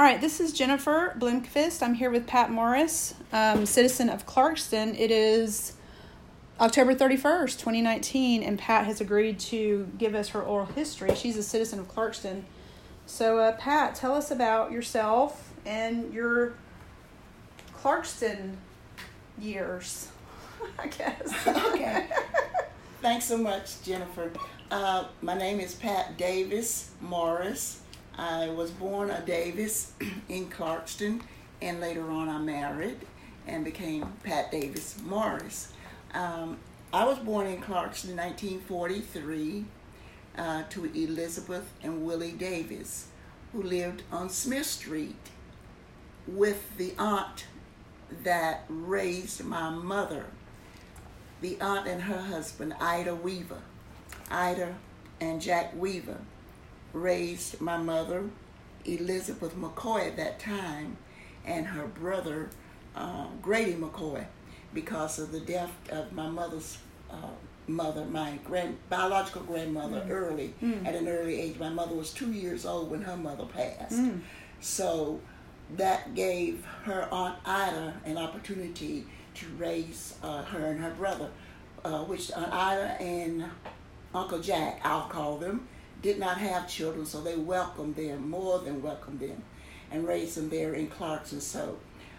All right, this is Jennifer Blomqvist. I'm here with Pat Morris, citizen of Clarkston. It is October 31st, 2019, and Pat has agreed to give us her oral history. She's a citizen of Clarkston. So, Pat, tell us about yourself and your Clarkston years, I guess. Okay. Thanks so much, Jennifer. My name is Pat Davis Morris. I was born a Davis in Clarkston, and later on I married and became Pat Davis Morris. I was born in Clarkston in 1943 to Elizabeth and Willie Davis, who lived on Smith Street with the aunt that raised my mother, the aunt and her husband, Ida Weaver. Ida and Jack Weaver raised my mother, Elizabeth McCoy at that time, and her brother, Grady McCoy, because of the death of my mother's mother, my biological grandmother, at an early age. My mother was 2 years old when her mother passed. So that gave her Aunt Ida an opportunity to raise her and her brother, which Aunt Ida and Uncle Jack, I'll call them, did not have children, so they welcomed them, more than welcomed them, and raised them there in Clarkston. So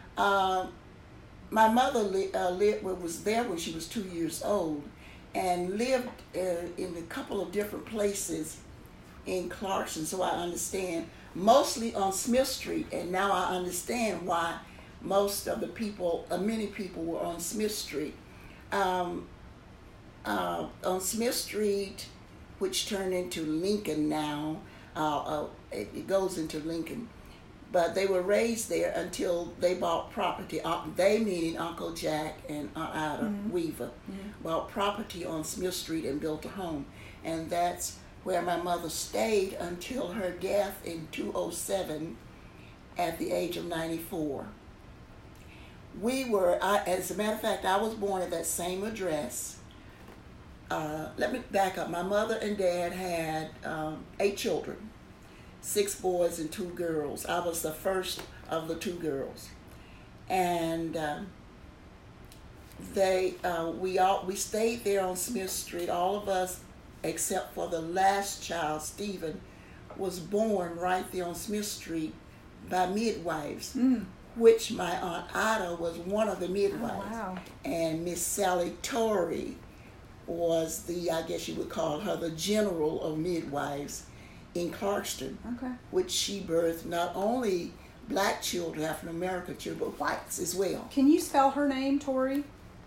my mother was there when she was 2 years old and lived in a couple of different places in Clarkston, so I understand, mostly on Smith Street, and now I understand why most of the people, many people were on Smith Street. On Smith Street, which turned into Lincoln now, it goes into Lincoln, but they were raised there until they bought property. They meaning Uncle Jack and Aunt Ida Weaver bought property on Smith Street and built a home, and that's where my mother stayed until her death in 2007 at the age of 94. As a matter of fact, I was born at that same address. Let me back up. My mother and dad had 8 children, 6 boys and 2 girls. I was the first of the 2 girls, and we stayed there on Smith Street. All of us, except for the last child, Stephen, was born right there on Smith Street by midwives, which my Aunt Ida was one of the midwives. Oh, wow. And Miss Sally Torrey was I guess you would call her the general of midwives in Clarkston, which she birthed not only black children, African American children, but whites as well. Can you spell her name, Torrey?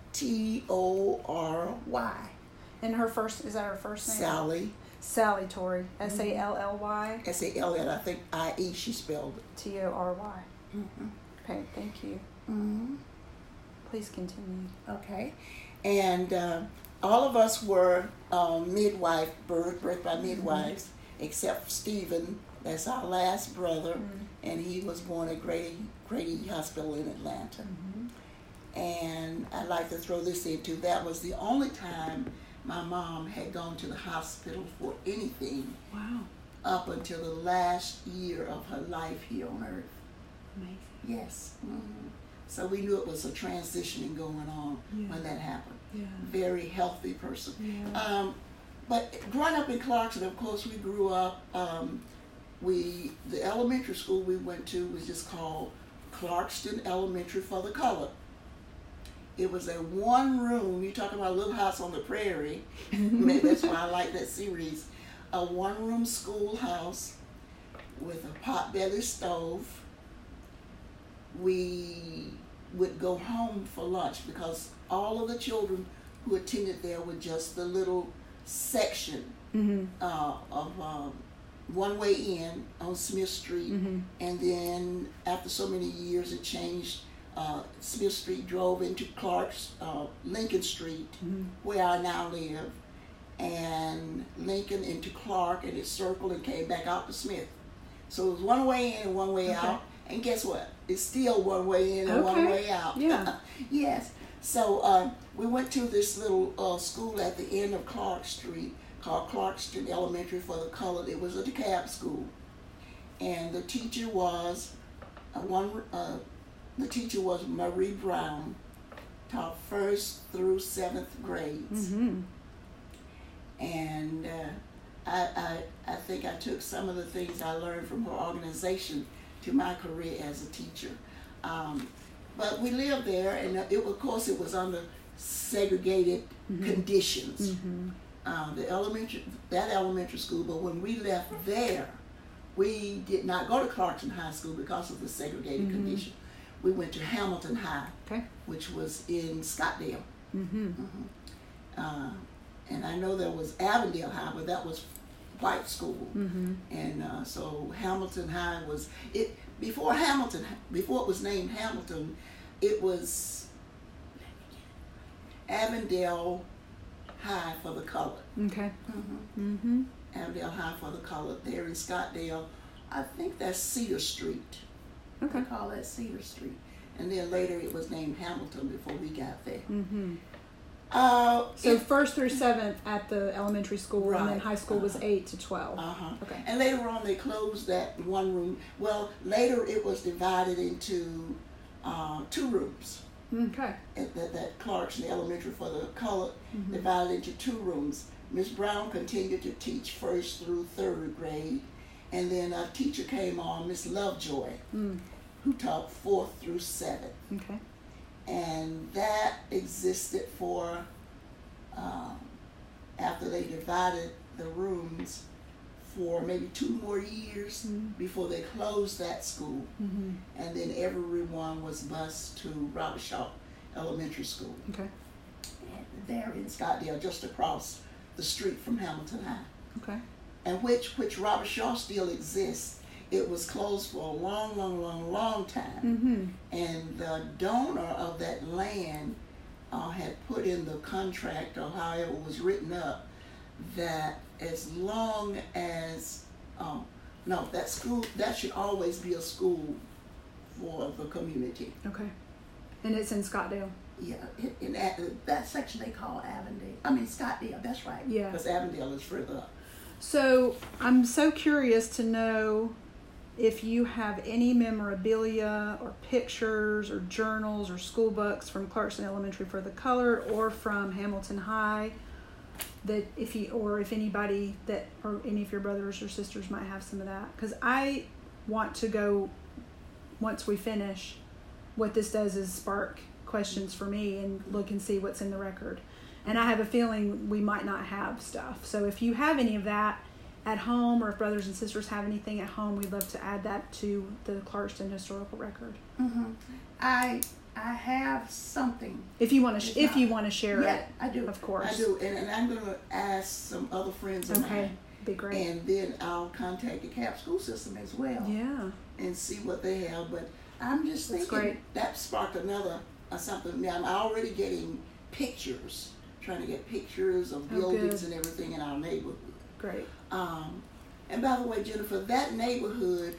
Torry. And is that her first name? Sally. Sally Torrey. Sally. Sally, I think I-E she spelled it. Torry. Okay, thank you. Please continue. Okay. And all of us were birthed by midwives, except Stephen, that's our last brother, and he was born at Grady Hospital in Atlanta. And I'd like to throw this in too. That was the only time my mom had gone to the hospital for anything. Wow. Up until the last year of her life here on earth. Amazing. Yes. So we knew it was a transitioning going on when that happened. Yeah. Very healthy person. Yeah. But growing up in Clarkston, of course, we grew up, the elementary school we went to was just called Clarkston Elementary for the Colored. It was a one-room, you're talking about a Little House on the Prairie, maybe that's why I like that series, a one-room schoolhouse with a pot-belly stove. We would go home for lunch because all of the children who attended there were just the little section of one way in on Smith Street, and then after so many years it changed. Smith Street drove into Lincoln Street, where I now live, and Lincoln into Clark, and it circled and came back out to Smith. So it was one way in and one way out, and guess what? It's still one way in and one way out. Yeah. Yes. So we went to this little school at the end of Clark Street called Clarkston Elementary for the Colored. It was a DeKalb school, and the teacher was The teacher was Marie Brown, taught 1st through 7th grades. Mm-hmm. And I think I took some of the things I learned from her organization to my career as a teacher. But we lived there, and of course it was under segregated conditions. Mm-hmm. That elementary school, but when we left there, we did not go to Clarkston High School because of the segregated condition. We went to Hamilton High, which was in Scottsdale. Mm-hmm. And I know there was Avondale High, but that was white school. Mm-hmm. And so Hamilton High was it before it was named Hamilton. It was Avondale High for the colored. Okay. Mm-hmm. Mm-hmm. Avondale High for the colored. There in Scottsdale, I think that's Cedar Street. Okay. They call that Cedar Street. And then later it was named Hamilton before we got there. Mm-hmm. So 1st through 7th at the elementary school, and then high school was 8 to 12. Okay. And later on they closed that one room. Well, later it was divided into 2 rooms. Okay. That Clarkston Elementary for the colored divided into 2 rooms. Miss Brown continued to teach 1st through 3rd grade, and then a teacher came on, Miss Lovejoy, who taught 4th through 7th. Okay. And that existed for, after they divided the rooms, for maybe 2 more years before they closed that school. Mm-hmm. And then everyone was bused to Robert Shaw Elementary School. Okay. And there in Scottsdale, just across the street from Hamilton High. Okay. And which Robert Shaw still exists. It was closed for a long time. Mm-hmm. And the donor of that land had put in the contract, or however it was written up, that as long as, that should always be a school for the community. Okay. And it's in Scottsdale. Yeah, in that section they call Avondale. Scottsdale, that's right. Yeah. Because Avondale is further up. So I'm so curious to know if you have any memorabilia or pictures or journals or school books from Clarkston Elementary for the Color or from Hamilton High, that if anybody that, or any of your brothers or sisters might have some of that, because I want to go, once we finish, what this does is spark questions for me and look and see what's in the record. And I have a feeling we might not have stuff. So if you have any of that at home, or if brothers and sisters have anything at home, we'd love to add that to the Clarkston historical record. Mm-hmm. I have something. If you want to share it. I do. Of course. I do, and I'm going to ask some other friends of mine. Okay, be great. And then I'll contact the CAP school system as well. Yeah. And see what they have. But I'm just That's thinking great. that sparked another something. I'm already getting pictures, trying to get pictures of buildings and everything in our neighborhood. Great. And by the way, Jennifer, that neighborhood,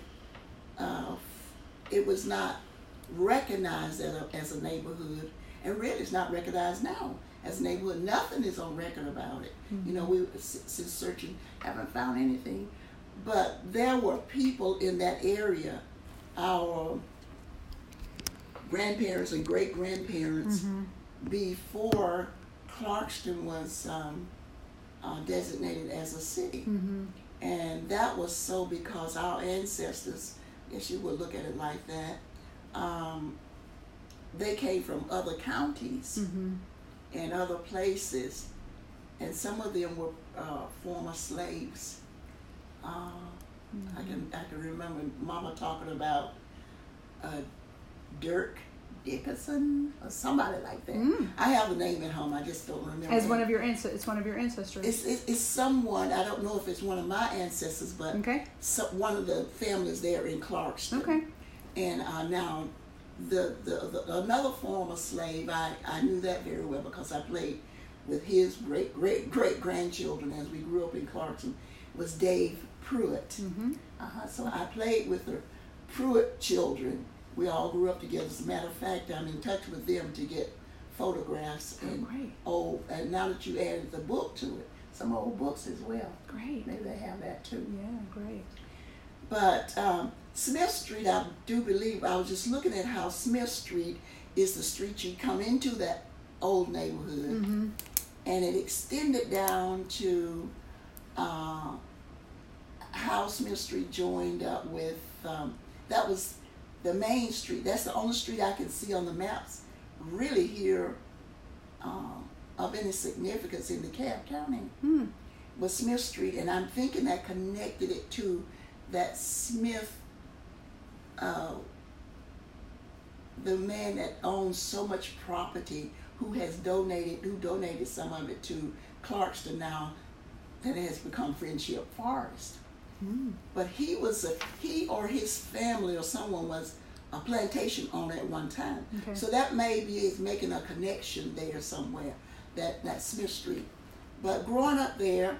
it was not recognized as a neighborhood, and really it's not recognized now as a neighborhood. Nothing is on record about it. Mm-hmm. We since searching haven't found anything, but there were people in that area, our grandparents and great grandparents, before Clarkston was designated as a city. Mm-hmm. And that was so because our ancestors, if you would look at it like that, they came from other counties and other places, and some of them were former slaves. I can remember Mama talking about Dirk Dickerson or somebody like that. I have the name at home. I just don't remember. As one of your it's one of your ancestors. It's someone. I don't know if it's one of my ancestors, but one of the families there in Clarkston. Okay. And now the another former slave, I knew that very well because I played with his great grandchildren as we grew up in Clarkston. Was Dave Pruitt. So I played with the Pruitt children. We all grew up together. As a matter of fact, I'm in touch with them to get photographs and and now that you added the book to it, some old books as well. Great. Maybe they have that too. Yeah, great. But Smith Street, I do believe, I was just looking at how Smith Street is the street you come into that old neighborhood, Mm-hmm. and it extended down to how Smith Street joined up with, that was the main street. That's the only street I can see on the maps really here of any significance in DeKalb County. Mm. Was Smith Street, and I'm thinking that connected it to that Smith, the man that owns so much property, who donated some of it to Clarkston now, that it has become Friendship Forest. Mm. But he or his family or someone was a plantation owner at one time. Okay. So that maybe is making a connection there somewhere, that Smith Street. But growing up there,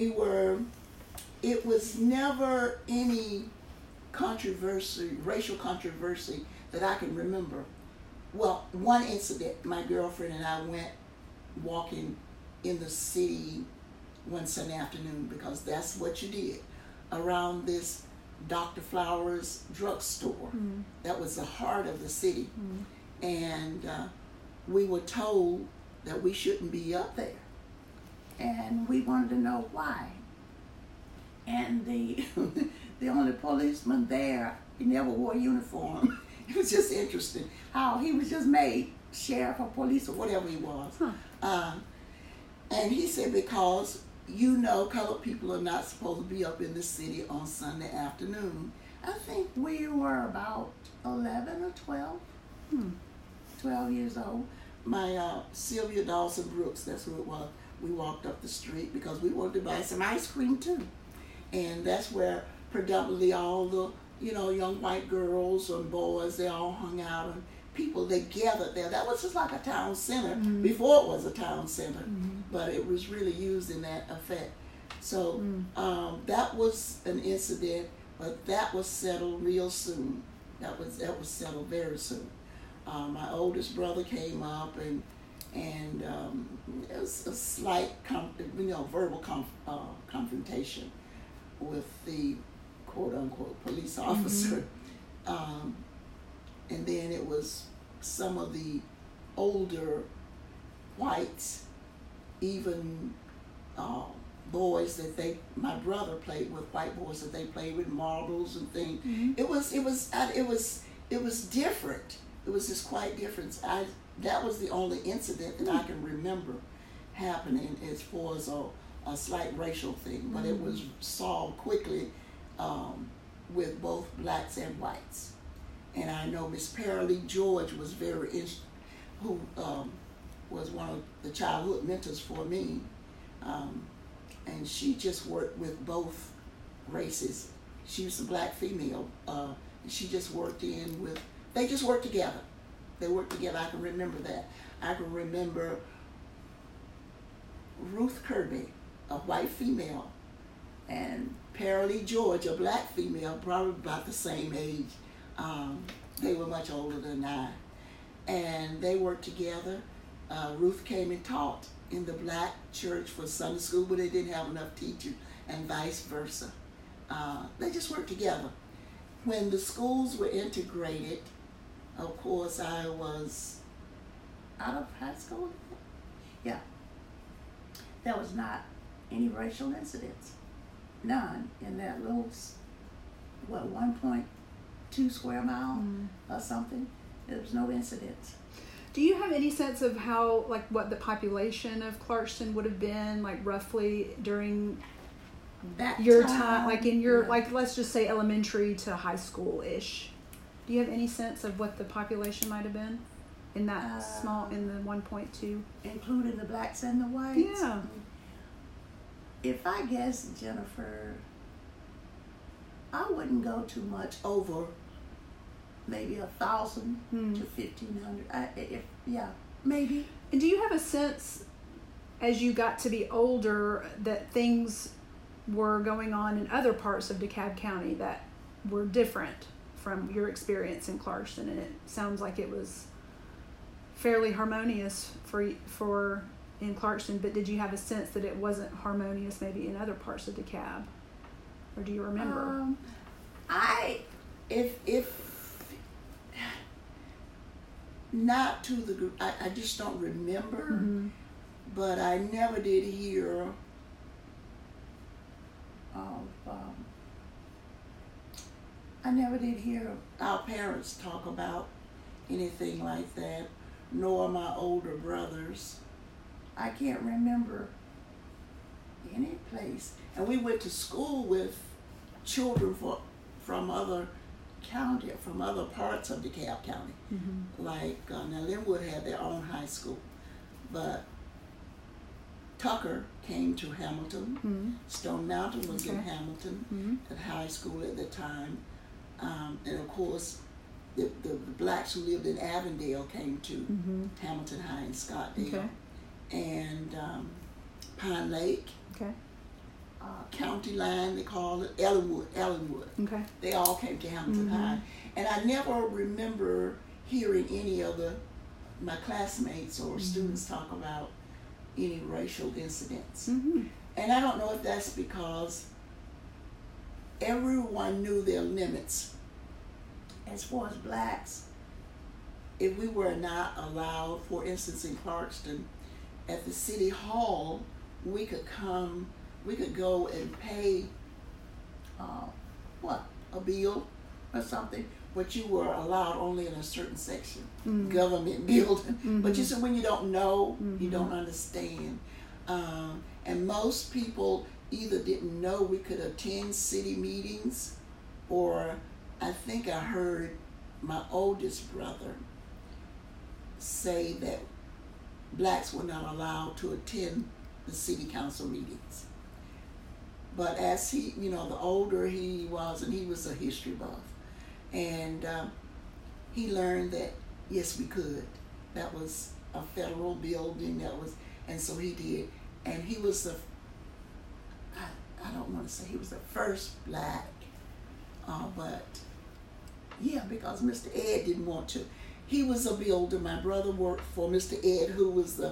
it was never any racial controversy that I can remember. Well, one incident, my girlfriend and I went walking in the city one Sunday afternoon, because that's what you did, around this Dr. Flowers drugstore. Mm. That was the heart of the city. Mm. And we were told that we shouldn't be up there. And we wanted to know why. And the only policeman there, he never wore a uniform. It was just interesting how he was just made sheriff or police or whatever he was. Huh. And he said, because colored people are not supposed to be up in the city on Sunday afternoon. I think we were about 11 or 12. 12 years old. My Sylvia Dawson Brooks, that's who it was. We walked up the street because we wanted to buy some ice cream too. And that's where predominantly all the, young white girls and boys, they all hung out, and people, they gathered there. That was just like a town center before it was a town center, but it was really used in that effect. So that was an incident, but that was settled real soon. That was settled very soon. My oldest brother came up, and it was a slight, verbal confrontation with the quote-unquote police officer. And then it was some of the older whites, even boys that my brother played with, white boys that they played with, marbles and things. Mm-hmm. It was different. It was just quite different. That was the only incident that I can remember happening as far as a slight racial thing, but it was solved quickly with both blacks and whites. And I know Miss Paralee George was who was one of the childhood mentors for me, and she just worked with both races. She was a black female, and she just worked they just worked together. They worked together. I can remember that. I can remember Ruth Kirby, a white female, and Paralee George, a black female, probably about the same age. They were much older than I. And they worked together. Ruth came and taught in the black church for Sunday school, but they didn't have enough teachers, and vice versa. They just worked together. When the schools were integrated, of course, I was out of high school. Yeah. There was not any racial incidents. None in that little, 1.2 square mile or something. There was no incidents. Do you have any sense of how, what the population of Clarkston would have been, roughly during that your time, in your, let's just say elementary to high school-ish? Do you have any sense of what the population might have been in that in the 1.2? Including the blacks and the whites? Yeah. If I guess, Jennifer, I wouldn't go too much over maybe 1,000 to 1,500. Maybe. And do you have a sense, as you got to be older, that things were going on in other parts of DeKalb County that were different from your experience in Clarkston? And it sounds like it was fairly harmonious for in Clarkston, but did you have a sense that it wasn't harmonious maybe in other parts of DeKalb? Or do you remember? if not to the group, I just don't remember. Mm-hmm. But I never did hear of. I never did hear our parents talk about anything like that, nor my older brothers. I can't remember any place. And we went to school with children from other county, from other parts of DeKalb County. Mm-hmm. Like, now Linwood had their own high school, but Tucker came to Hamilton. Mm-hmm. Stone Mountain was in Okay. Hamilton Mm-hmm. at high school at the time. And of course, the blacks who lived in Avondale came to Mm-hmm. Hamilton High in Scottsdale. Okay. And Pine Lake, Okay. County Line, they call it, Ellenwood. Okay. They all came to Hamilton Mm-hmm. High. And I never remember hearing any of my classmates or Mm-hmm. students talk about any racial incidents. Mm-hmm. And I don't know if that's because everyone knew their limits. As far as blacks, if we were not allowed, for instance, in Clarkston, at the city hall, we could go and pay, a bill or something, but you were allowed only in a certain section, Mm-hmm. government building. Mm-hmm. But you said when you don't know, you Mm-hmm. don't understand. And most people either didn't know we could attend city meetings, or I think I heard my oldest brother say that blacks were not allowed to attend the city council meetings. But as he, the older he was, and he was a history buff, and he learned that, yes, we could. That was a federal building, and so he did. And he was I don't want to say he was the first black, but yeah, because Mr. Ed didn't want to. He was a builder. My brother worked for Mr. Ed, who was the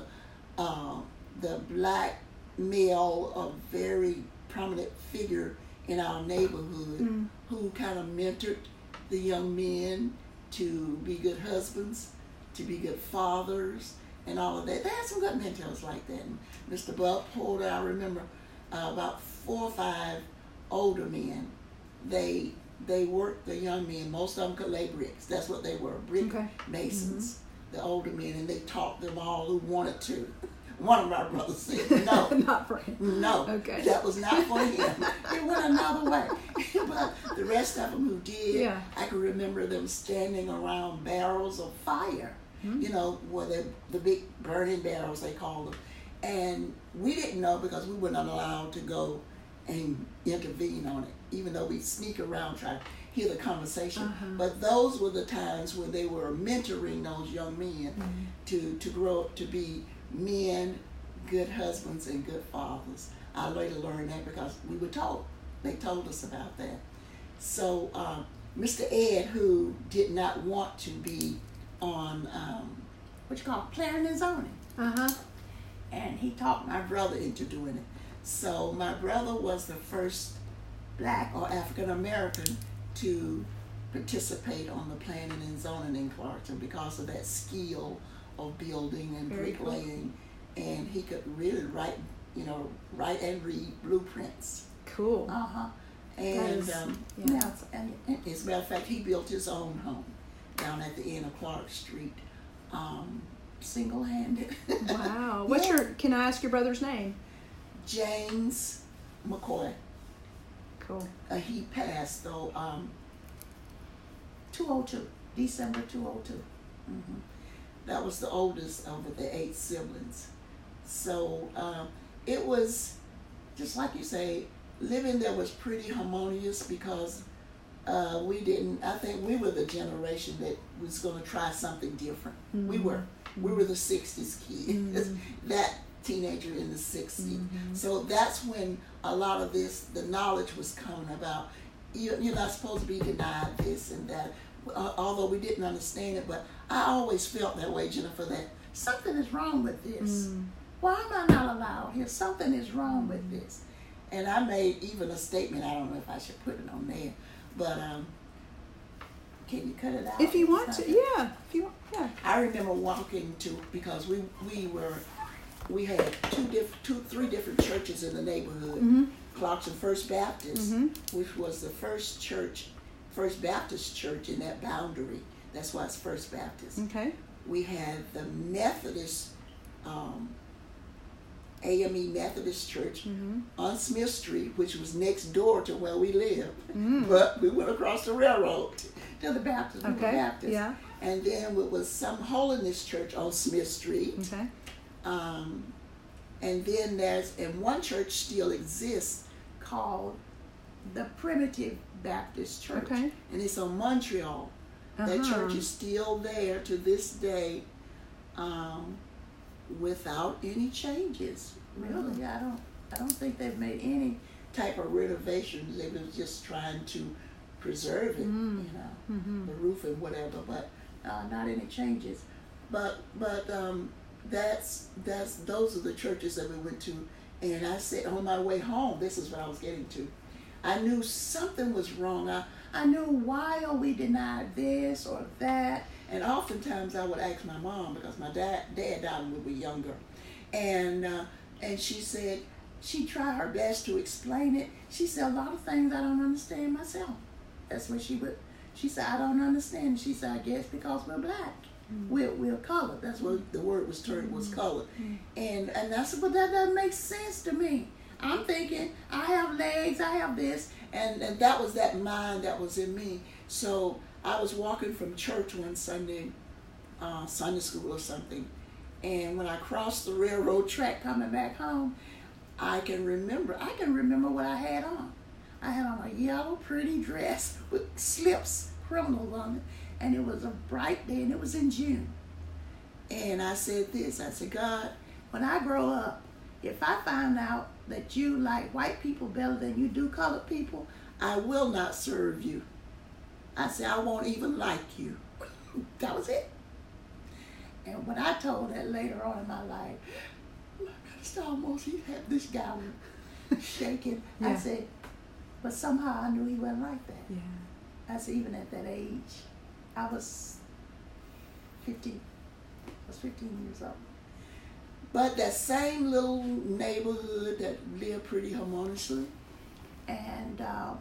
black male, a very prominent figure in our neighborhood, who kind of mentored the young men to be good husbands, to be good fathers, and all of that. They had some good mentors like that. And Mr. Buck Porter, I remember about 4 or 5 older men. They worked the young men. Most of them could lay bricks. That's what they were, brick masons, the older men, and they taught them all who wanted to. One of my brothers said, no. Not for him. No, Okay. that was not for him. It went another way. But the rest of them who did, I can remember them standing around barrels of fire, where the big burning barrels, they called them. And we didn't know because we were not allowed to go and intervene on it, even though we'd sneak around trying to hear the conversation. But those were the times when they were mentoring those young men to grow up to be men, good husbands, and good fathers. I later learned that because we were told. They told us about that. So Mr. Ed, who did not want to be on planning and zoning, and he talked my brother into doing it. So my brother was the first black or African American to participate on the planning and zoning in Clarkston because of that skill of building and bricklaying, and he could really write and read blueprints. Cool. And now, as a matter of fact, he built his own home down at the end of Clark Street, single-handed. Wow. Can I ask your brother's name? James McCoy. Cool. He passed though, 2002, December 2002. That was the oldest of the 8 siblings. So it was, just like you say, living there was pretty harmonious because I think we were the generation that was going to try something different. We were the 60s kids, that teenager in the 60s. So that's when a lot of the knowledge was coming about. You're not supposed to be denied this and that, although we didn't understand it. But I always felt that way, Jennifer, that something is wrong with this. Why am I not allowed here? Something is wrong with this. And I made even a statement, I don't know if I should put it on there, but Can you cut it out? If you want to, yeah. If you want, yeah. I remember walking to, because we had three different churches in the neighborhood. Mm-hmm. Clarkston First Baptist, Mm-hmm. which was the first Baptist church in that boundary. That's why it's First Baptist. Okay. We had the Methodist, AME Methodist Church on Smith Street, which was next door to where we lived. But we went across the railroad to the Baptist. We were Baptist. Yeah. And then it was some Holiness Church on Smith Street. Okay. And then one church still exists called the Primitive Baptist Church. Okay. And it's on Montreal. That church is still there to this day, without any changes. Really, I don't think they've made any type of renovations. They were just trying to preserve it, the roof and whatever, but not any changes. But those are the churches that we went to. And I said on my way home, this is what I was getting to. I knew something was wrong. I knew, why are we denied this or that? And oftentimes I would ask my mom, because my dad died when we were younger. And she said, she tried her best to explain it. She said, a lot of things I don't understand myself. That's what she said, I don't understand. She said, I guess because we're black. We're colored. That's what the word was turned, was colored. And I said, but that doesn't make sense to me. I'm thinking, I have legs, I have this, and that was that mind that was in me. So I was walking from church one Sunday, Sunday school or something, and when I crossed the railroad track coming back home, I can remember what I had on. I had on a yellow pretty dress with slips, criminals on it, and it was a bright day, and it was in June. And I said this, I said, God, when I grow up, if I find out that you like white people better than you do colored people, I will not serve you. I said, I won't even like you. That was it. And when I told that later on in my life, I almost had this guy shaking. Yeah. I said, but somehow I knew he wasn't like that. Yeah. I said, even at that age, I was 15 years old. But that same little neighborhood that lived pretty harmoniously, and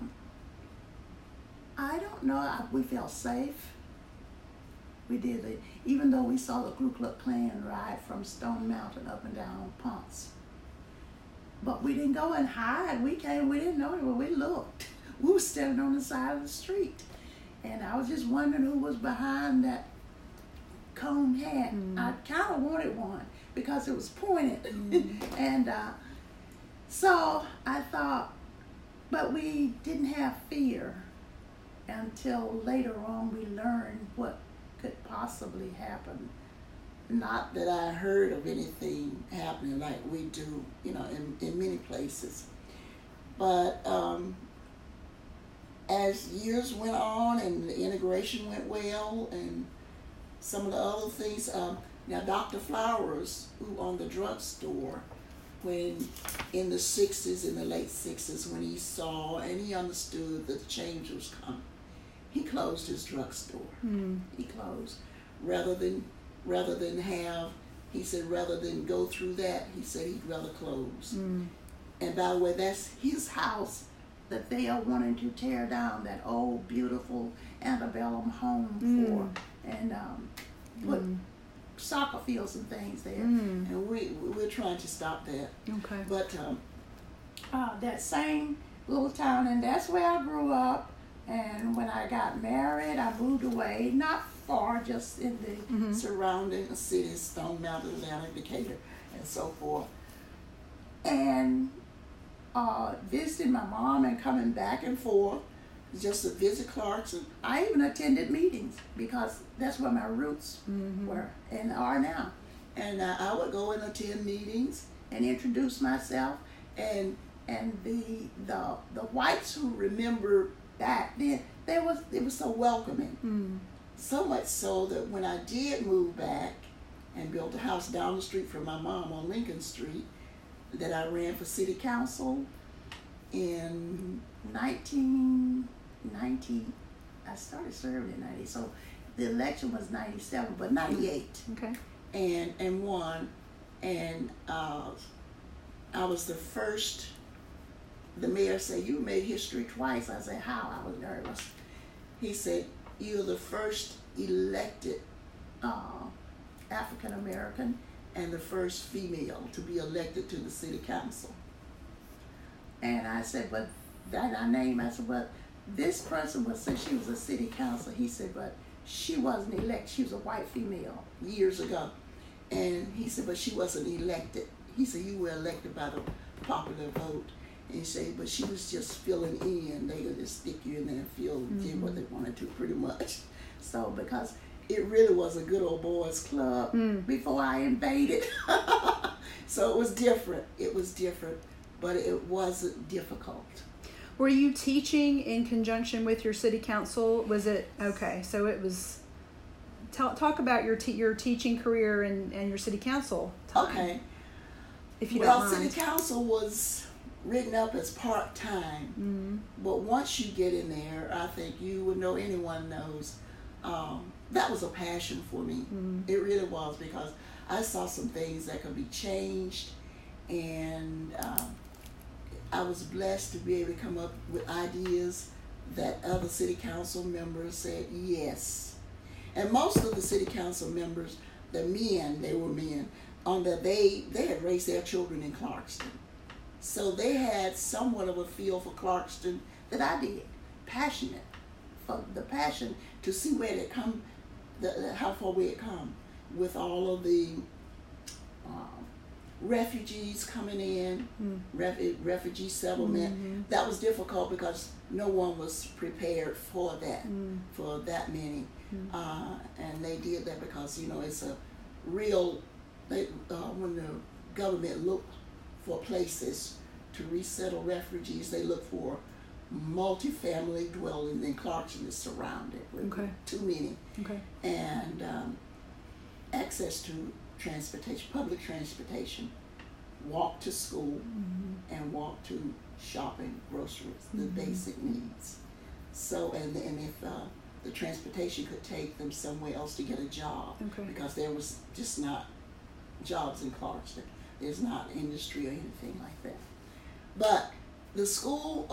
I don't know, we felt safe. We did, even though we saw the Ku Klux Klan ride from Stone Mountain up and down on Ponce. But we didn't go and hide. We didn't know it, but we looked. We were standing on the side of the street. And I was just wondering who was behind that cone hat. I kind of wanted one because it was pointed. And so I thought, but we didn't have fear until later on we learned what could possibly happen. Not that I heard of anything happening like we do, in many places. But as years went on and the integration went well and some of the other things, now Dr. Flowers, who owned the drugstore, when in the 60s, in the late 60s, when he saw and he understood that the change was coming, he closed his drugstore. He closed. Rather than have, he said, rather than go through that, he said he'd rather close. And by the way, that's his house that they are wanting to tear down, that old, beautiful antebellum home for, and put soccer fields and things there. And we're trying to stop that. Okay. But that same little town, and that's where I grew up. And when I got married, I moved away, not far, just in the surrounding cities, Stone Mountain, Atlanta, Decatur, and so forth. And visiting my mom and coming back and forth just to visit Clarkston. I even attended meetings because that's where my roots were and are now. And I would go and attend meetings and introduce myself. And the whites who remember back then, it was so welcoming. So much so that when I did move back and built a house down the street from my mom on Lincoln Street, that I ran for city council in 1998. I started serving in 98. So the election was 97, but 98. Okay. And won. And I was the first. The mayor said, "You made history twice." I said, "How?" I was nervous. He said, "You're the first elected African American and the first female to be elected to the city council." And I said, "But that our name?" I said, "But this person was said she was a city council." He said, "But she wasn't elected. She was a white female years ago." And he said, "But she wasn't elected." He said, "You were elected by the popular vote." And he said, "But she was just filling in. They would just stick you in there and fill did what they wanted to, pretty much." So because it really was a good old boys club before I invaded. So it was different. It was different, but it wasn't difficult. Were you teaching in conjunction with your city council? Was it okay? So it was. Talk about your teaching career and your city council time. Okay. If you don't mind. City council was written up as part-time, but once you get in there, I think you would know, anyone knows, that was a passion for me. It really was, because I saw some things that could be changed, and I was blessed to be able to come up with ideas that other city council members said yes. And most of the city council members, they were men, they had raised their children in Clarkston. So they had somewhat of a feel for Clarkston that I did. Passionate, for the passion to see where it come, how far we had come with all of the refugees coming in, refugee settlement. That was difficult because no one was prepared for that many. And they did that because, it's a real, when the government looked for places to resettle refugees, they look for multi-family dwelling, and Clarkston is surrounded with too many. And access to transportation, public transportation, walk to school, and walk to shopping, groceries, the basic needs. So, and if the transportation could take them somewhere else to get a job, because there was just not jobs in Clarkston. There's not industry or anything like that. But the school,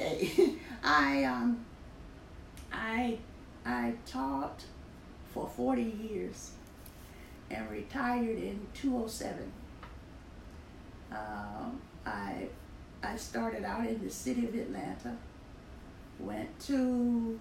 I taught for 40 years and retired in 2007. I started out in the city of Atlanta, went to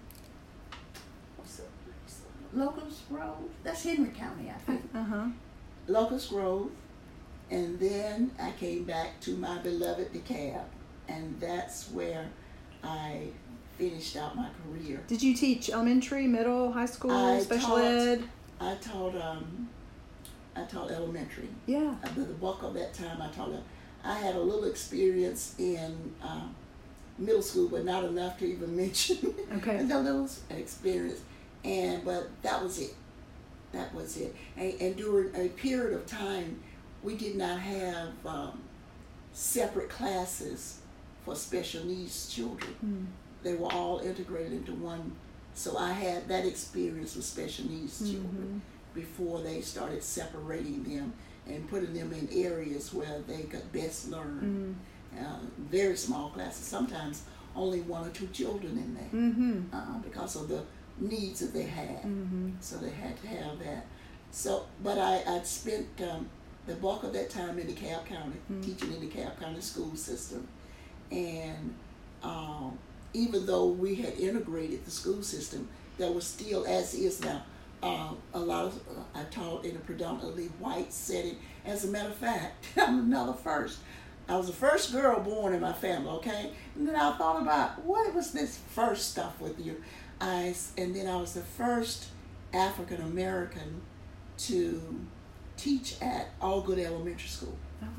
Locust Grove. That's Henry County, I think. Locust Grove. And then I came back to my beloved DeKalb, and that's where I finished out my career. Did you teach elementary, middle, high school, special ed? I taught elementary. Yeah. The bulk of that time I taught. I had a little experience in middle school, but not enough to even mention. A little experience, but that was it. That was it. And during a period of time, we did not have separate classes for special needs children. They were all integrated into one. So I had that experience with special needs children before they started separating them and putting them in areas where they could best learn. Very small classes, sometimes only 1 or 2 children in there because of the needs that they had. So they had to have that. So, but I spent the bulk of that time in DeKalb County, teaching in the DeKalb County school system. And even though we had integrated the school system, there was still, as is now, a lot of, I taught in a predominantly white setting. As a matter of fact, I'm another first. I was the first girl born in my family, okay? And then I thought about, what was this first stuff with you? And then I was the first African American to teach at Allgood Elementary School.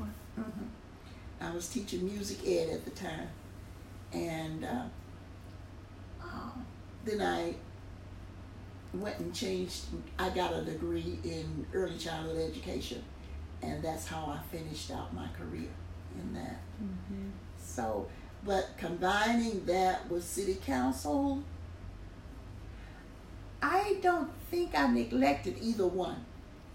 I was teaching music ed at the time. And then I went and changed. I got a degree in early childhood education, and that's how I finished out my career in that. So, but combining that with city council, don't think I neglected either one.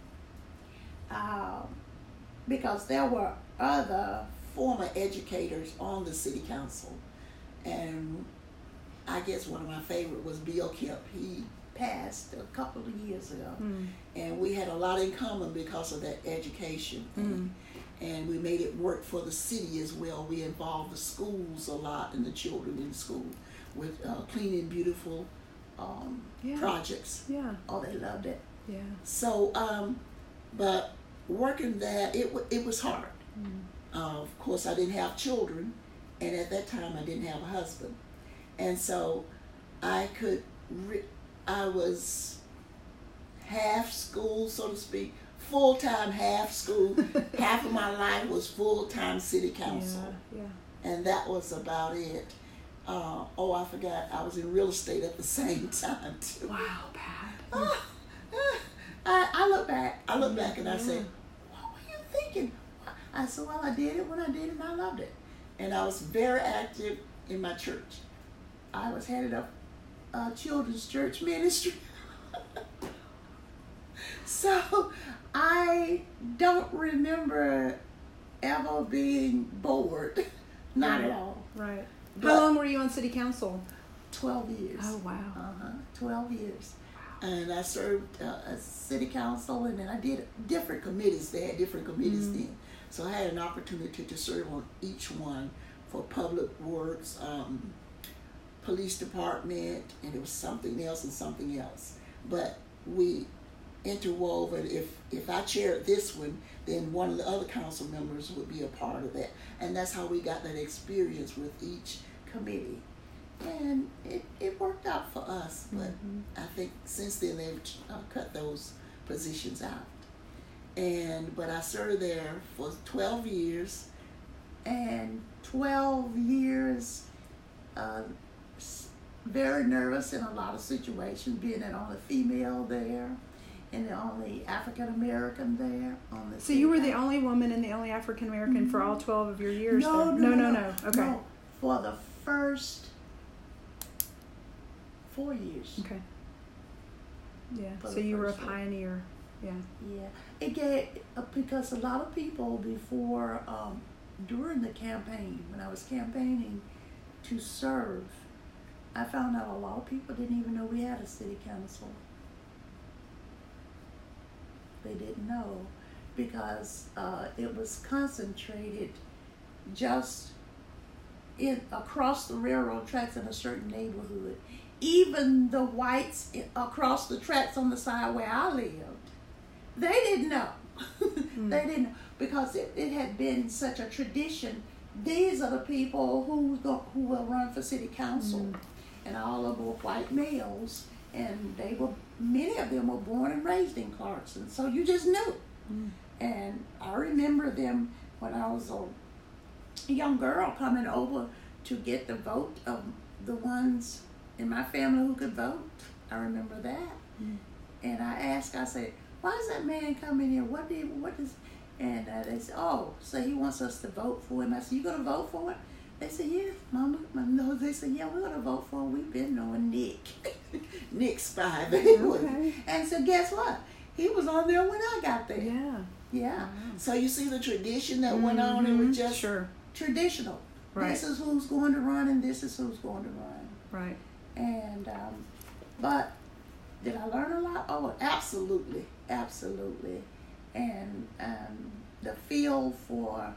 Because there were other former educators on the city council. And I guess one of my favorite was Bill Kemp. He passed a couple of years ago. And we had a lot in common because of that education thing. And we made it work for the city as well. We involved the schools a lot and the children in school with clean and beautiful projects. Yeah. Oh, they loved it. Yeah. So, but working that, it was hard. Of course, I didn't have children, and at that time I didn't have a husband. And so I was half school, so to speak, full-time, half school. Half of my life was full-time city council. Yeah. And that was about it. I forgot, I was in real estate at the same time too. Wow, Pat. I look back and I say, what were you thinking? I said, well, I did it when I did it and I loved it. And I was very active in my church. I was headed up children's church ministry. So I don't remember ever being bored. Not at all. Right. But How long were you on city council? 12 years. Oh, wow. 12 years. And I served as city council, and then I did different committees. They had different committees then. So I had an opportunity to serve on each one for public works, police department, and it was something else and something else. But we interwoven. If I chaired this one, then one of the other council members would be a part of that. And that's how we got that experience with each committee. And it worked out for us, but I think since then they've cut those positions out. But I served there for 12 years, and 12 years very nervous in a lot of situations, being the only female there and the only African American there on the. So you were the only woman and the only African American for all 12 of your years? No. Okay. No, for the first 4 years. Okay. Yeah. So you were a pioneer. Yeah. Yeah. It gave because a lot of people before during the campaign, when I was campaigning to serve, I found out a lot of people didn't even know we had a city council. They didn't know because it was concentrated just across the railroad tracks in a certain neighborhood. Even the whites across the tracks on the side where I lived, they didn't know. They didn't know because it had been such a tradition. These are the people who will run for city council, and all of them were white males, and many of them were born and raised in Clarkston, so you just knew. And I remember them when I was a young girl coming over to get the vote of the ones in my family who could vote. I remember that. And I said, why is that man coming here? And they said, so he wants us to vote for him. I said, you going to vote for him? They said, yeah, Mama. No, they said, yeah, we're going to vote for him. We've been knowing Nick. Nick Spy. Okay. And so guess what? He was on there when I got there. Yeah. Wow. So you see the tradition that went on. It was just traditional. Right. This is who's going to run and this is who's going to run. Right. And, but did I learn a lot? Oh, absolutely. Absolutely. And the feel for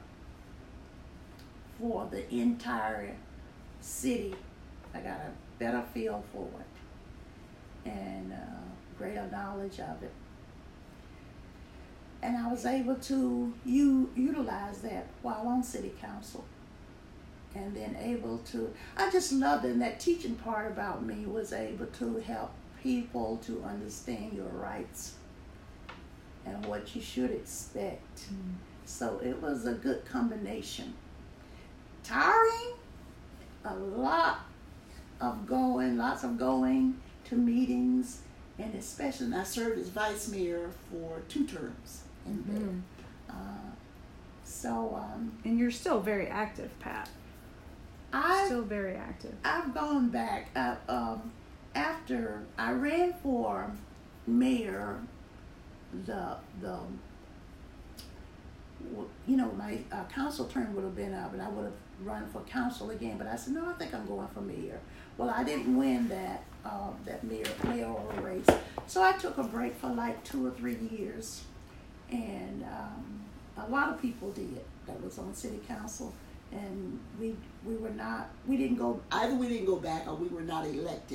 the entire city, I got a better feel for it and greater knowledge of it. And I was able to utilize that while on city council. And then I just loved it. And that teaching part about me was able to help people to understand your rights and what you should expect. So it was a good combination. Tiring, lots of going to meetings, and especially I served as vice mayor for 2 terms in there. And you're still very active, Pat. Still very active. I've gone back. after I ran for mayor, my council term would have been up, and I would have run for council again. But I said, no, I think I'm going for mayor. Well, I didn't win that mayoral race, so I took a break for like 2 or 3 years, and a lot of people did that was on city council, and we didn't go back, or we were not elected.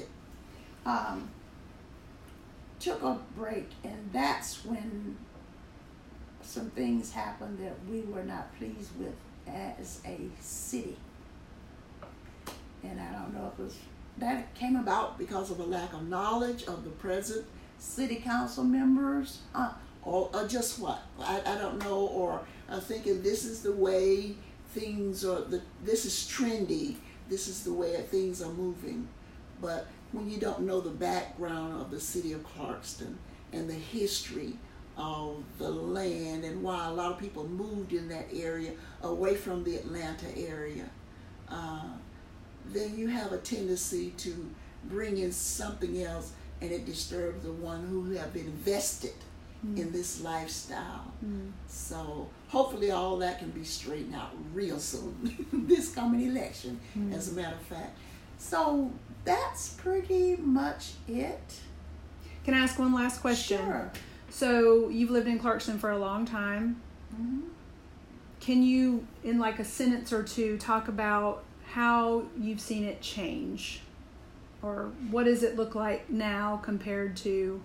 Took a break, and that's when some things happened that we were not pleased with as a city. And I don't know if that came about because of a lack of knowledge of the present city council members, or just what, I don't know, or thinking this is the way things are, this is trendy, this is the way things are moving. But when you don't know the background of the city of Clarkston and the history of the land and why a lot of people moved in that area away from the Atlanta area, then you have a tendency to bring in something else, and it disturbs the one who have been invested in this lifestyle. So hopefully all that can be straightened out real soon, this coming election, as a matter of fact. So that's pretty much it. Can I ask one last question? Sure. So you've lived in Clarkston for a long time. Can you, in like a sentence or two, talk about how you've seen it change? Or what does it look like now compared to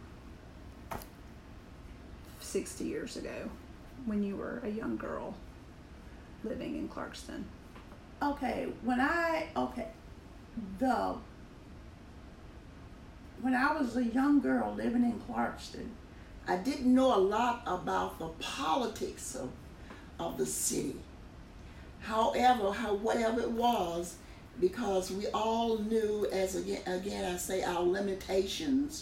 60 years ago when you were a young girl living in Clarkston? When I was a young girl living in Clarkston, I didn't know a lot about the politics of the city. However, whatever it was, because we all knew, as again I say, our limitations,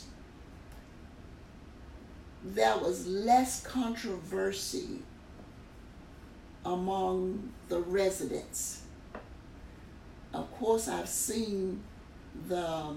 there was less controversy among the residents. Of course, I've seen the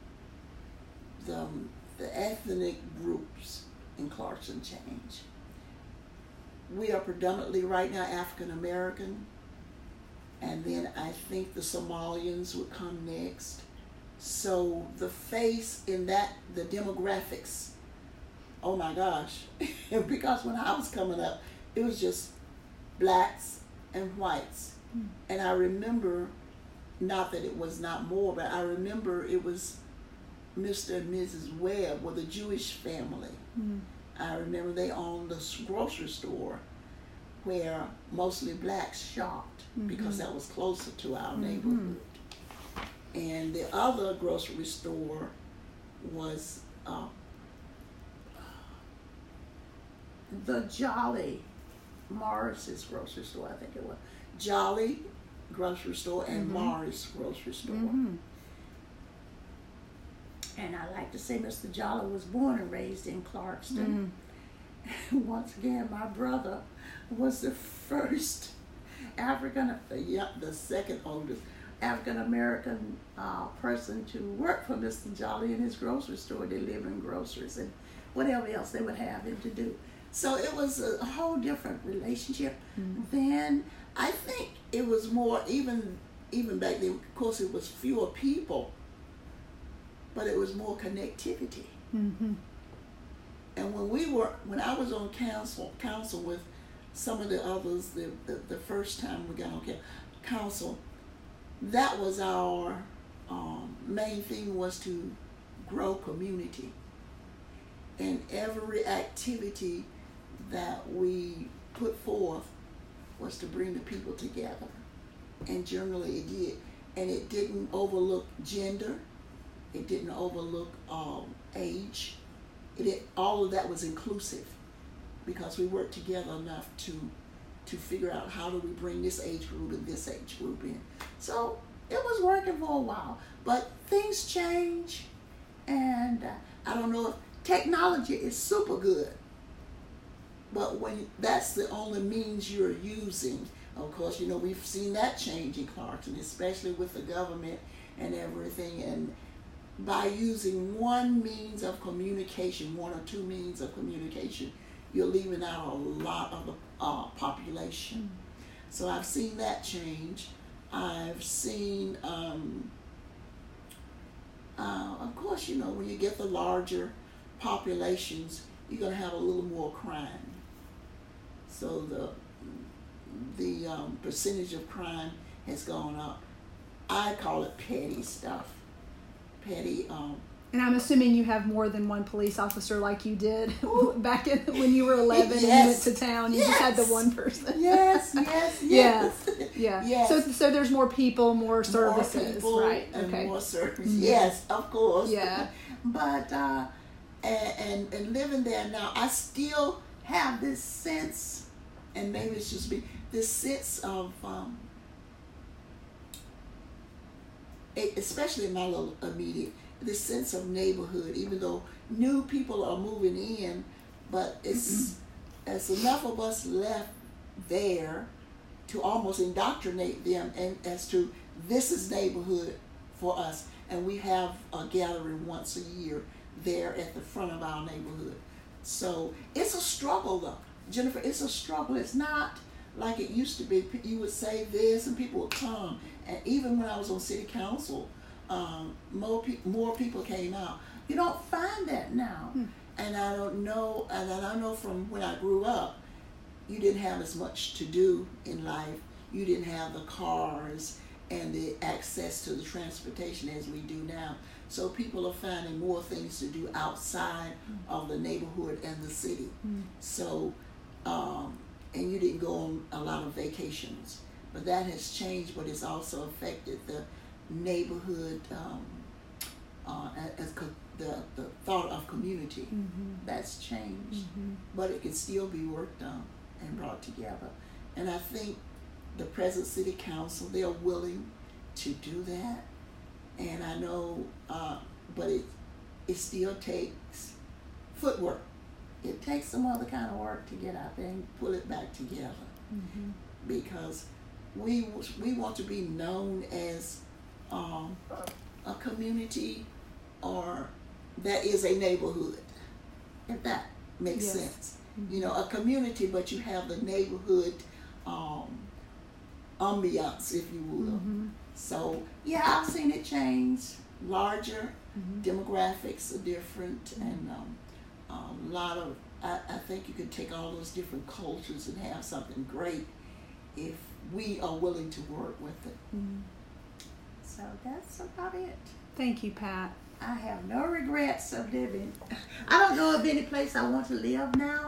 ethnic groups in Clarkston change. We are predominantly right now African American, and then I think the Somalians would come next. So the face in that, the demographics, oh my gosh, because when I was coming up, it was just blacks and whites. And I remember, not that it was not more, but I remember it was Mr. and Mrs. Webb were the Jewish family. I remember they owned a grocery store where mostly blacks shopped because that was closer to our neighborhood. And the other grocery store was the Jolly Morris's grocery store, I think it was. Jolly grocery store and Morris grocery store. And I like to say Mr. Jolly was born and raised in Clarkston. Once again, my brother was the first the second oldest African-American person to work for Mr. Jolly in his grocery store, delivering groceries and whatever else they would have him to do. So it was a whole different relationship. Then I think it was more, even back then, of course it was fewer people, but it was more connectivity. And when I was on council with some of the others, the first time we got on council, that was our main thing, was to grow community. And every activity that we put forth was to bring the people together. And generally it did. And it didn't overlook gender. It didn't overlook age. All of that was inclusive, because we worked together enough to figure out how do we bring this age group and this age group in. So it was working for a while, but things change, and I don't know if technology is super good, but when that's the only means you're using, of course, we've seen that change in Clarkston, especially with the government and everything, and by using one means of communication, one or two means of communication, you're leaving out a lot of the population. So I've seen that change. I've seen, of course, you know, when you get the larger populations, you're going to have a little more crime. So the percentage of crime has gone up. I call it petty stuff. Petty. And I'm assuming you have more than one police officer like you did back when you were 11 Yes. and you went to town. You just had the Yes. one person. Yes. Yeah. Yes. So there's more people, more services, more people right? and Okay. more service. Yes, of course. Yeah. But and living there now, I still have this sense, and maybe it's just me, this sense of especially in my little immediate, this sense of neighborhood, even though new people are moving in, but it's enough of us left there to almost indoctrinate them and as to this is neighborhood for us, and we have a gathering once a year there at the front of our neighborhood. So it's a struggle though, Jennifer, it's a struggle. It's not like it used to be. You would say this and people would come, and even when I was on city council, more people came out. You don't find that now. And I don't know, and I know from when I grew up, you didn't have as much to do in life. You didn't have the cars and the access to the transportation as we do now. So people are finding more things to do outside of the neighborhood and the city. So, and you didn't go on a lot of vacations. But that has changed, but it's also affected the neighborhood, the thought of community. That's changed. But it can still be worked on and brought together. And I think the present city council, they're willing to do that. And I know, but it still takes footwork. It takes some other kind of work to get out there and pull it back together. Because we want to be known as a community or that is a neighborhood, if that makes sense. You know, a community, but you have the neighborhood ambiance, if you will. So, yeah, I've seen it change. Larger, demographics are different, and a lot of, I think you could take all those different cultures and have something great if we are willing to work with it. So that's about it. Thank you, Pat. I have no regrets of living. I don't know of any place I want to live now.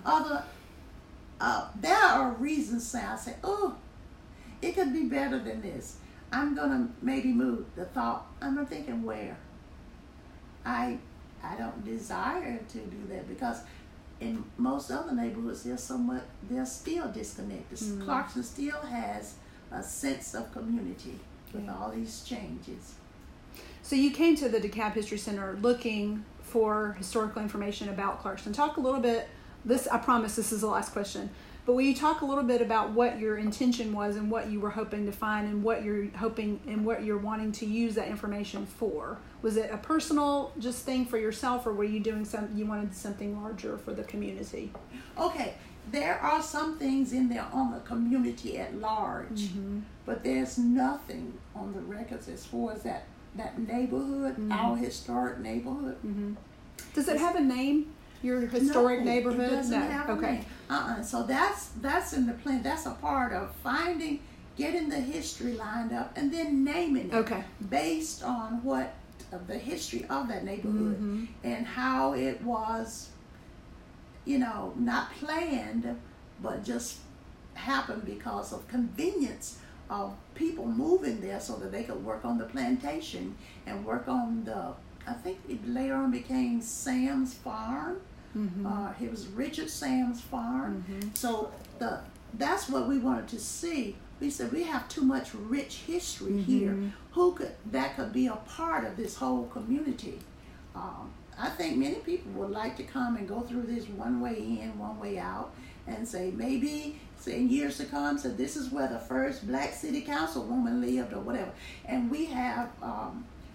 There are reasons say I say, oh, it could be better than this. I'm gonna maybe move. The thought, I'm thinking where. I don't desire to do that because in most other neighborhoods they're still disconnected. Clarkston still has a sense of community with all these changes. So you came to the DeKalb History Center looking for historical information about Clarkston. Talk a little bit, I promise this is the last question, but will you talk a little bit about what your intention was and what you were hoping to find and what you're hoping and what you're wanting to use that information for? Was it a personal just thing for yourself, or were you doing you wanted something larger for the community? Okay, there are some things in there on the community at large, but there's nothing on the records as far as that neighborhood, our historic neighborhood. Does it have a name? Your historic neighborhood? It doesn't have a name. So that's in the plan. That's a part of getting the history lined up and then naming it. Okay. Based on what the history of that neighborhood and how it was, not planned, but just happened because of convenience of people moving there so that they could work on the plantation and work on I think it later on became Sam's Farm. It was Richard Sam's Farm. So that's what we wanted to see. We said we have too much rich history here. That could be a part of this whole community. I think many people would like to come and go through this one way in, one way out, and say maybe in years to come, so this is where the first black city councilwoman lived or whatever. And we have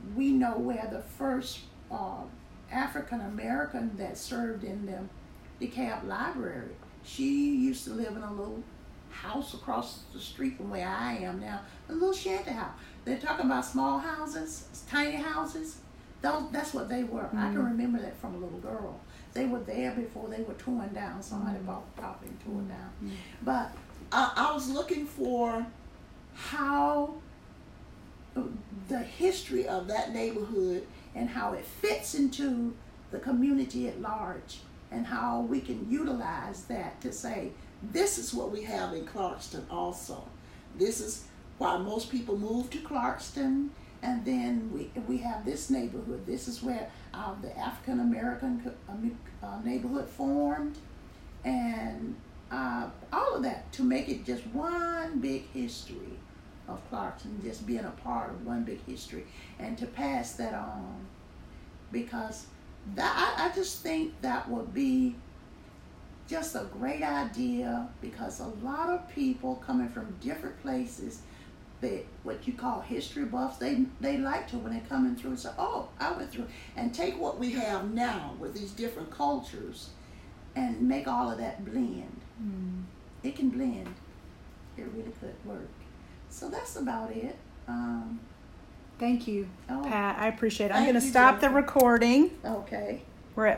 we know where the first African American that served in the DeKalb Library. She used to live in a little house across the street from where I am now, a little shanty house. They're talking about small houses, tiny houses. That's what they were. I can remember that from a little girl. They were there before they were torn down. Somebody bought the property and tore it down. But I was looking for how the history of that neighborhood and how it fits into the community at large, and how we can utilize that to say, this is what we have in Clarkston also. This is why most people move to Clarkston, and then we have this neighborhood. This is where the African American neighborhood formed, and all of that to make it just one big history of Clarkston, just being a part of one big history, and to pass that on, because that I just think that would be just a great idea, because a lot of people coming from different places, what you call history buffs, they like to, when they're coming through, say, oh, I went through, and take what we have now with these different cultures and make all of that blend. It can blend. It really could work. So that's about it. Thank you, Pat. I appreciate it. I'm Thank going to you, stop the Jennifer. recording. Okay.